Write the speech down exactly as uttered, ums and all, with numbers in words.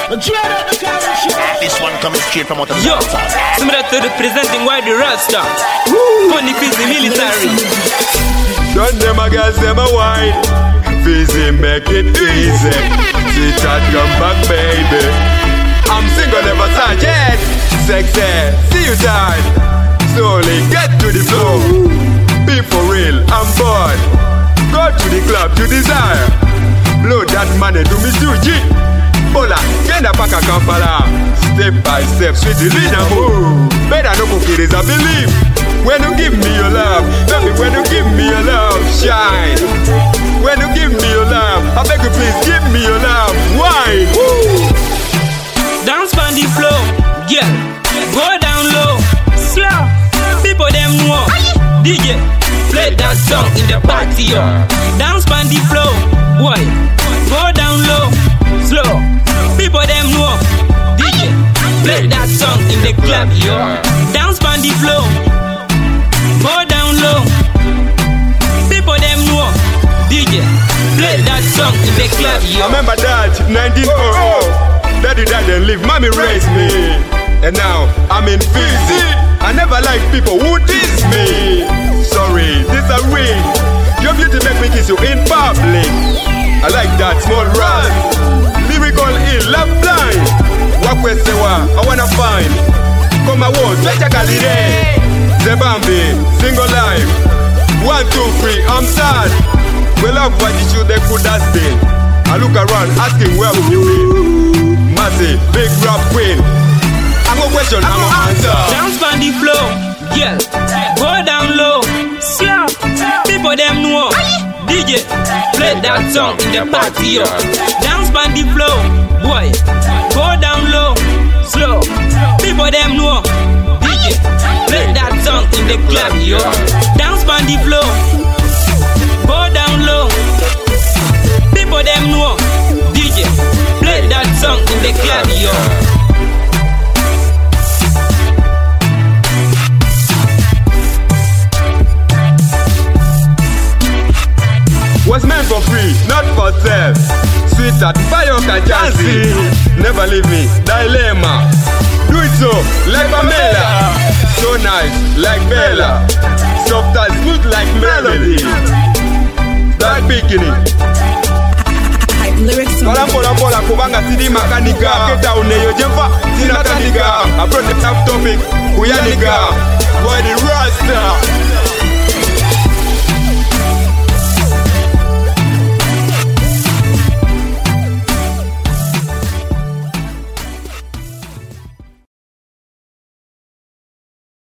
This one coming straight from out of the Yo, similar to the presenting why the Rasta. Funny fizzy military. Don't them a girls, them a wine. Fizzy make it easy. She chat come back, baby. I'm single, never sergeant. Sexy, see you die. Slowly get to the flow. Be for real, I'm bored. Go to the club you desire. Blow that money to me Suji. Bola, kenda paka Kampala. Step by step, sweet the leader move. Better no cookie is a belief. When you give me your love, baby, when you give me your love, shine. When you give me your love, I beg you please give me your love. Why? Woo. Dance on the floor, yeah. Go down low, slow. People them know. D J, play that song in the party, yo. Dance on the floor, boy. Go down low, slow. People them know. D J, play that song in the club, yo. Dance on the floor. Go down low. People them know. D J, play that song in the club, yo. I remember that nineteen oh oh. Daddy died and live, mommy raised me. And now I'm in Fizzy. I never like people who diss me. Sorry, this a ring. Your beauty make me kiss you in public. I like that small run. Lyrical ill, love blind. Walk with Sewa, I wanna find. Come my world, let your calide. Zebambi, single life. One, two, three, I'm sad. We love what you should they could have been. I look around asking where will you be? Massive, big rap queen. I'm a question, I'm a answer. Dance on the floor, yeah. Go down low, slow. People them know. D J, play that song in the party, yo. Dance on the floor, boy. Go down low, slow. People them know. D J, play that song in the club, yo. Dance on the floor. Go down low. People them know. D J, play that song in the club, yo. Was meant for free, not for sale. Sweet at fire Kajansi. Never leave me, dilemma. Do it so, like Pamela. So nice, like Bella. Soft and smooth like melody. That bikini. Pola pola pola kubanga sidi makanika. Keta uneyo jempa, sina kanika. I brought the top topic, kuyaniga. Boy the Rasta.